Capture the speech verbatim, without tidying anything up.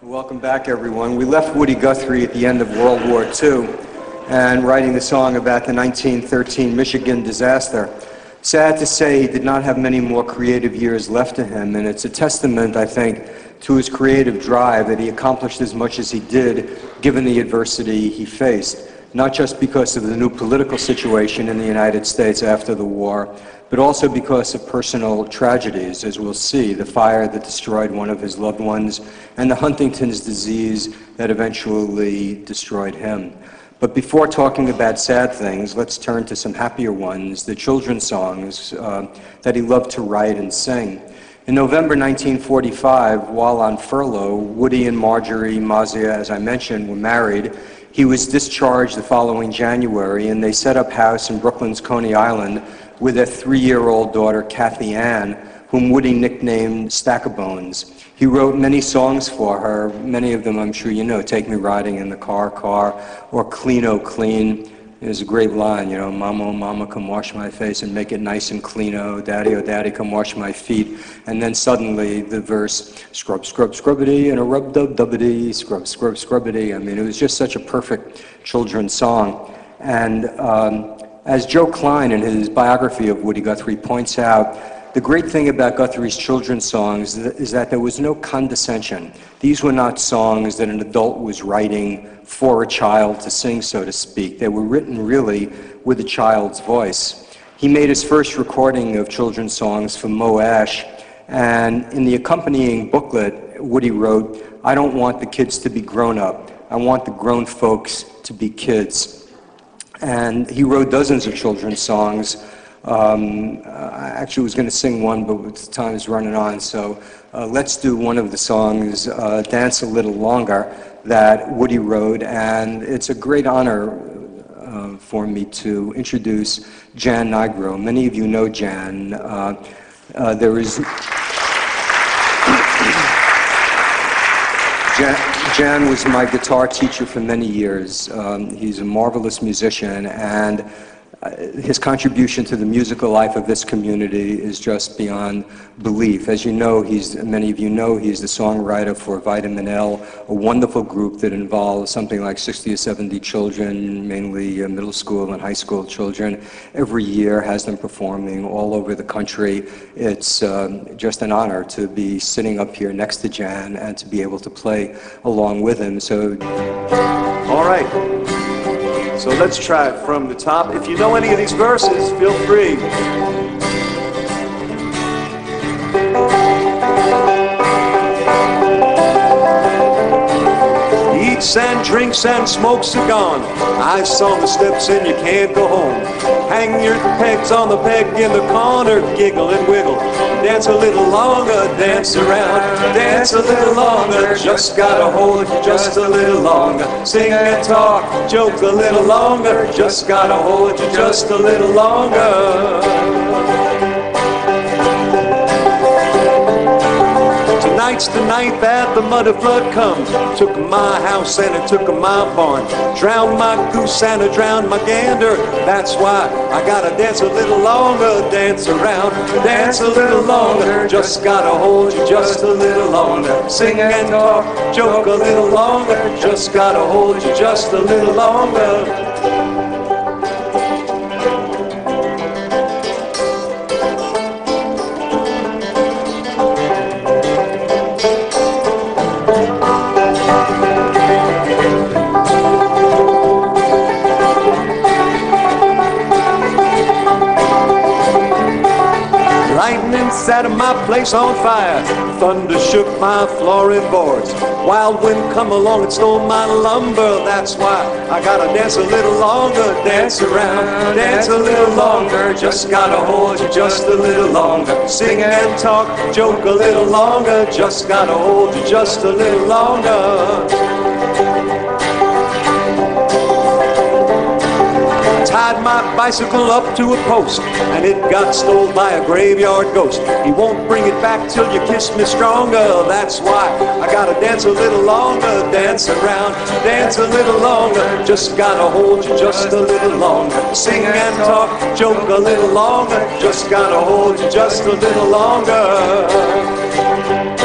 Welcome back, everyone. We left Woody Guthrie at the end of World War Two and writing the song about the nineteen thirteen Michigan disaster. Sad to say, he did not have many more creative years left to him, and it's a testament, I think, to his creative drive that he accomplished as much as he did given the adversity he faced, not just because of the new political situation in the United States after the war, but also because of personal tragedies, as we'll see, the fire that destroyed one of his loved ones and the Huntington's disease that eventually destroyed him. But before talking about sad things, let's turn to some happier ones, the children's songs uh, that he loved to write and sing. In November nineteen forty-five, while on furlough, Woody and Marjorie Mazia, as I mentioned, were married. He was discharged the following January, and they set up house in Brooklyn's Coney Island with their three-year-old daughter, Kathy Ann, whom Woody nicknamed Stack of Bones. He wrote many songs for her, many of them I'm sure you know, Take Me Riding in the Car, Car, or Clean Oh Clean. There's a great line, you know, Mama, oh mama, come wash my face and make it nice and clean, oh daddy, oh daddy, come wash my feet. And then suddenly the verse, scrub, scrub, scrubbity, and a rub-dub-dubbity, scrub, scrub, scrubbity. I mean, it was just such a perfect children's song. And um, as Joe Klein in his biography of Woody Guthrie points out, the great thing about Guthrie's children's songs is that there was no condescension. These were not songs that an adult was writing for a child to sing, so to speak. They were written really with a child's voice. He made his first recording of children's songs for Mo Ash, and in the accompanying booklet, Woody wrote, "I don't want the kids to be grown up. I want the grown folks to be kids." And he wrote dozens of children's songs. Um, I actually was going to sing one, but time is running on, so uh, let's do one of the songs, uh, Dance a Little Longer, that Woody wrote, and it's a great honor uh, for me to introduce Jan Nigro. Many of you know Jan. Uh, uh, there is... Jan, Jan was my guitar teacher for many years. Um, he's a marvelous musician, and Uh, his contribution to the musical life of this community is just beyond belief. As you know, he's, many of you know, he's the songwriter for Vitamin L, a wonderful group that involves something like sixty or seventy children, mainly uh, middle school and high school children. Every year has them performing all over the country. It's um, just an honor to be sitting up here next to Jan and to be able to play along with him. So, all right. So let's try it from the top. If you know any of these verses, feel free. Eats and drinks and smokes are gone. Ice on the steps and you can't go home. Hang your pegs on the peg in the corner, giggle and wiggle. Dance a little longer, dance around. Dance a little longer, just gotta hold you just a little longer. Sing and talk, joke a little longer, just gotta hold you just a little longer. Tonight's the night that the muddy flood comes. Took my house and it took my barn. Drowned my goose and it drowned my gander. That's why I gotta dance a little longer, dance around, dance a little longer. Just gotta hold you just a little longer. Sing and talk, joke a little longer. Just gotta hold you just a little longer. Set my place on fire. Thunder shook my flooring boards. Wild wind come along and stole my lumber. That's why I gotta dance a little longer, dance around, dance a little longer. Just gotta hold you just a little longer. Sing and talk, joke a little longer. Just gotta hold you just a little longer. Tied my bicycle up to a post, and it got stole by a graveyard ghost. He won't bring it back till you kiss me stronger. That's why I gotta dance a little longer, dance around, dance a little longer. Just gotta hold you just a little longer. Sing and talk, joke a little longer. Just gotta hold you just a little longer.